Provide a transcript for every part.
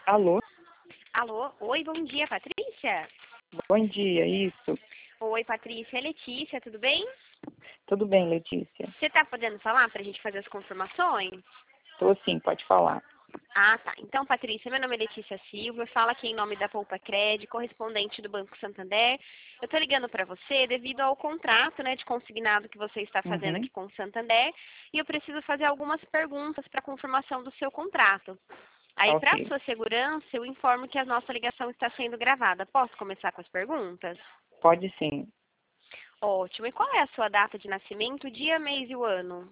Alô? Alô? Oi, bom dia, Patrícia? Bom dia, isso. Oi, Patrícia, é Letícia, tudo bem? Tudo bem, Letícia? Você está podendo falar para a gente fazer as confirmações? Tô sim, pode falar. Ah, tá. Então, Patrícia, meu nome é Letícia Silva, eu falo aqui em nome da Poupa Cred, correspondente do Banco Santander. Eu estou ligando para você devido ao contrato, de consignado que você está fazendo Uhum. aqui com o Santander, e eu preciso fazer algumas perguntas para confirmação do seu contrato. Tá Aí, para ok. sua segurança, eu informo que a nossa ligação está sendo gravada. Posso começar com as perguntas? Pode sim. Ótimo. E qual é a sua data de nascimento, dia, mês e o ano?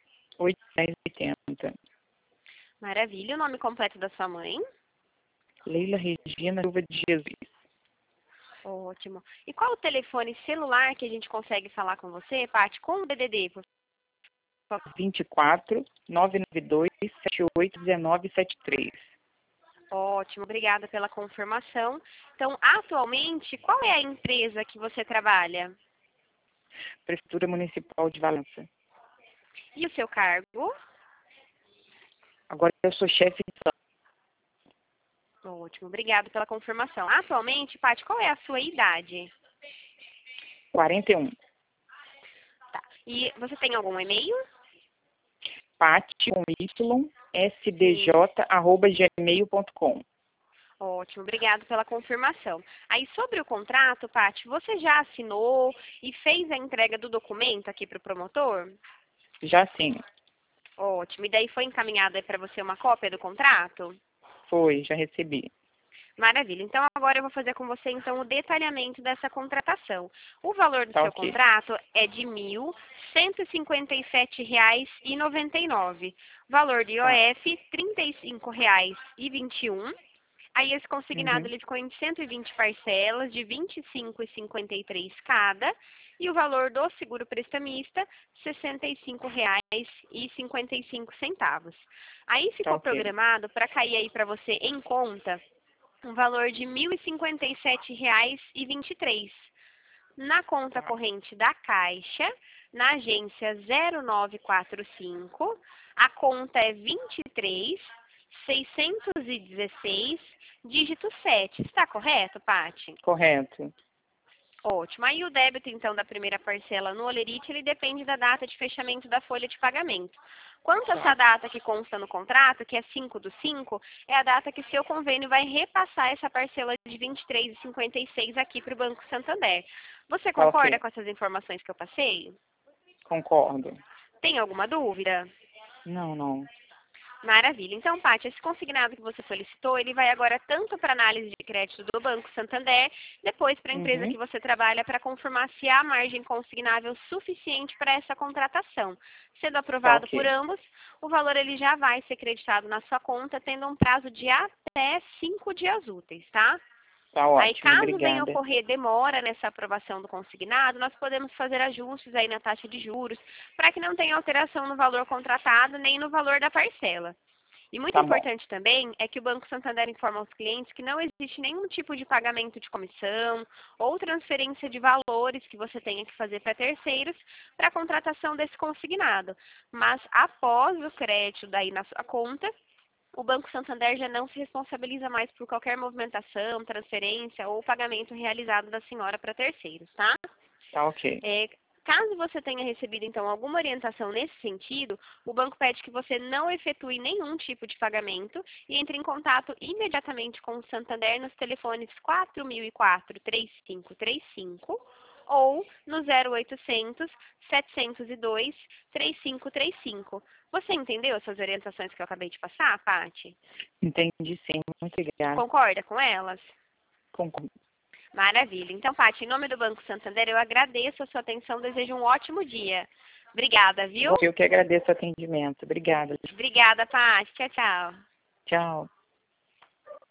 880. Maravilha. O nome completo da sua mãe? Leila Regina Silva de Jesus. Ótimo. E qual o telefone celular que a gente consegue falar com você, Paty, com o DDD, por favor? 24 992 78 1973. Ótimo. Obrigada pela confirmação. Então, atualmente, qual é a empresa que você trabalha? Prefeitura Municipal de Valença. E o seu cargo? Agora eu sou chefe de sala. Ótimo. Obrigada pela confirmação. Atualmente, Paty, qual é a sua idade? 41. Tá. E você tem algum e-mail? Pati com Y, Sim. sdj@gmail.com. Ótimo, obrigado pela confirmação. Aí, sobre o contrato, Paty, você já assinou e fez a entrega do documento aqui para o promotor? Já sim. Ótimo. E daí foi encaminhada para você uma cópia do contrato? Foi, já recebi. Maravilha. Então, agora eu vou fazer com você, então, o detalhamento dessa contratação. O valor do Tá seu ok. contrato é de R$ 1.157,99. Valor de Tá. IOF, R$ 35,21. Aí esse consignado Uhum. ele ficou em 120 parcelas de R$ 25,53 cada. E o valor do seguro prestamista, R$ 65,55. Aí Tá ficou ok. programado para cair aí para você em conta um valor de R$ 1.057,23. Na conta Tá. corrente da Caixa, na agência 0945, a conta é 23.616, dígito 7. Está correto, Paty? Correto. Ótimo. Aí o débito, então, da primeira parcela no Olerite, ele depende da data de fechamento da folha de pagamento. Quanto a essa Tá. data que consta no contrato, que é 5/5, é a data que seu convênio vai repassar essa parcela de 23,56 aqui para o Banco Santander. Você Tá concorda ok. com essas informações que eu passei? Concordo. Tem alguma dúvida? Não, não. Maravilha. Então, Paty, esse consignado que você solicitou, ele vai agora tanto para análise de crédito do Banco Santander, depois para a empresa Uhum. que você trabalha para confirmar se há margem consignável suficiente para essa contratação. Sendo Tá aprovado por ok. ambos, o valor ele já vai ser creditado na sua conta, tendo um prazo de até 5 dias úteis, tá? Tá Aí, ótimo. caso venha Obrigada. ocorrer demora nessa aprovação do consignado, nós podemos fazer ajustes aí na taxa de juros, para que não tenha alteração no valor contratado nem no valor da parcela. E muito Tá bom. importante também é que o Banco Santander informa aos clientes que não existe nenhum tipo de pagamento de comissão ou transferência de valores que você tenha que fazer para terceiros para a contratação desse consignado. Mas após o crédito daí na sua conta, o Banco Santander já não se responsabiliza mais por qualquer movimentação, transferência ou pagamento realizado da senhora para terceiros, tá? Tá ok. É, caso você tenha recebido, então, alguma orientação nesse sentido, o banco pede que você não efetue nenhum tipo de pagamento e entre em contato imediatamente com o Santander nos telefones 4004-3535 ou no 0800 702 3535. Você entendeu essas orientações que eu acabei de passar, Paty? Entendi sim. Muito obrigada. Concorda com elas? Concordo. Maravilha. Então, Paty, em nome do Banco Santander, eu agradeço a sua atenção, desejo um ótimo dia. Obrigada, viu? Eu que agradeço o atendimento. Obrigada. Obrigada, Paty. Tchau, tchau. Tchau.